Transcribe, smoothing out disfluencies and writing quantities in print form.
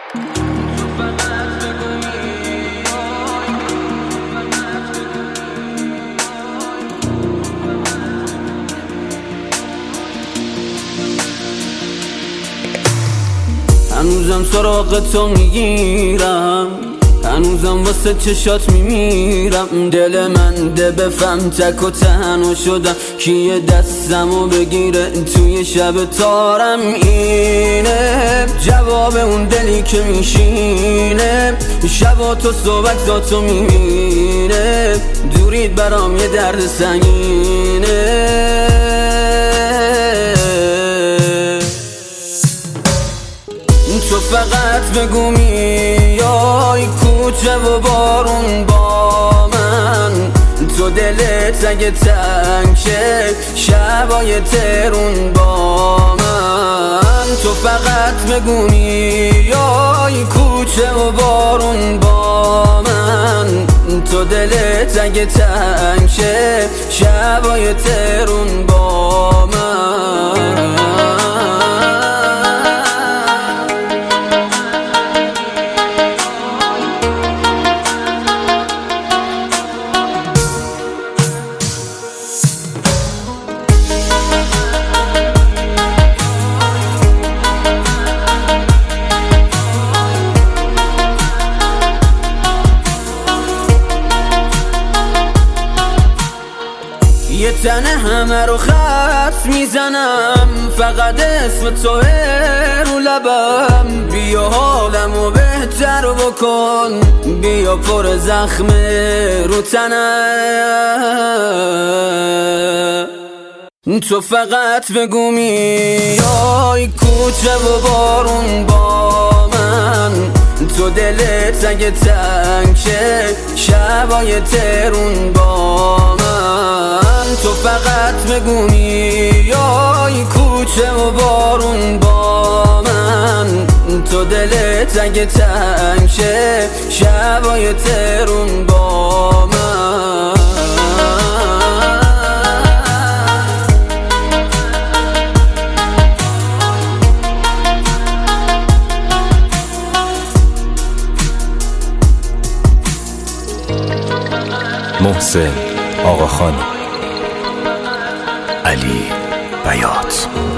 هنوزم سراغ تو میگیرم، هنوزم واسه چشات میمیرم. دل من ده بفهم تک و تنها شدم، کیه دستمو بگیره توی شب تارم. اینه جواب اون دلی که میشینه، شبا تو صحبتاتو میبینه. دورید برام یه درد سنگینه. تو فقط بگو میای کوچه و بارون با من. تو دلت اگه تنگ شه شبای ترون با من. تو فقط بگو میای کوچه و بارون با من. تو دلت اگه تنگ شه شبای ترون با من. یه تنه همه رو خط میزنم، فقط اسم توه رو لبم. بیا حالمو بهتر بکن، بیا پر زخم رو تنم. تو فقط بگو میای کوچه و بارون با من. تو دلت اگه تنگ شه شبای ترون با من. تو فقط بگو میای کوچه و بارون با من. تو دلت اگه تنگ شه شبای ترون با من. محسن آقاخانی، علی بیات.